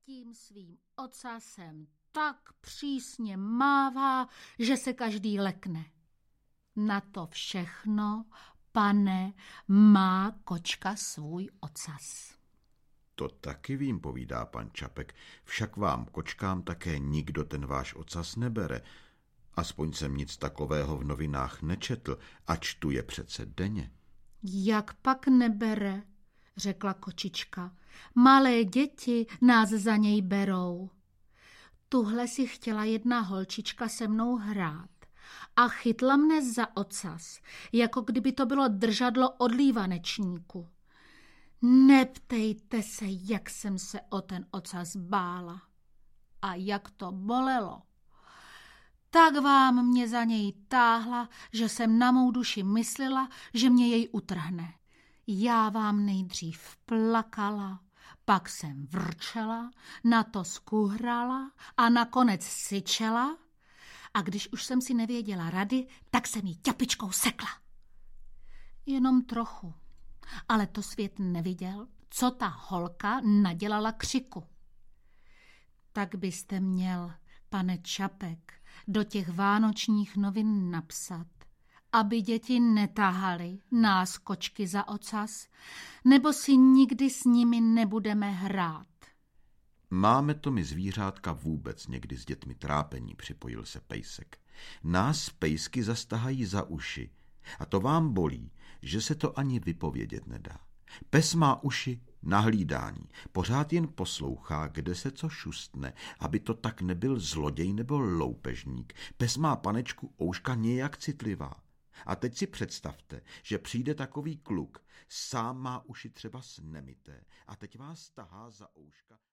tím svým ocasem tak přísně mává, že se každý lekne. Na to všechno, pane, má kočka svůj ocas. To taky vím, povídá pan Čapek, však vám, kočkám, také nikdo ten váš ocas nebere. Aspoň jsem nic takového v novinách nečetl, a čtu je přece denně. Jak pak nebere, řekla kočička. Malé děti nás za něj berou. Tuhle si chtěla jedna holčička se mnou hrát a chytla mne za ocas, jako kdyby to bylo držadlo od lívanečníku. Neptejte se, jak jsem se o ten ocas bála a jak to bolelo. Tak vám mě za něj táhla, že jsem na mou duši myslela, že mě jej utrhne. Já vám nejdřív plakala, pak jsem vrčela, na to skuhrala a nakonec syčela, a když už jsem si nevěděla rady, tak jsem ji ťapičkou sekla. Jenom trochu, ale to svět neviděl, co ta holka nadělala křiku. Tak byste měl, pane Čapek, do těch vánočních novin napsat, aby děti netahaly nás kočky za ocas, nebo si nikdy s nimi nebudeme hrát. Máme to my zvířátka vůbec někdy s dětmi trápení, připojil se pejsek. Nás pejsky zastahají za uši a to vám bolí, že se to ani vypovědět nedá. Pes má uši na hlídání, pořád jen poslouchá, kde se co šustne, aby to tak nebyl zloděj nebo loupežník. Pes má, panečku, ouška nějak citlivá. A teď si představte, že přijde takový kluk, sám má uši třeba nemité a teď vás tahá za ouška.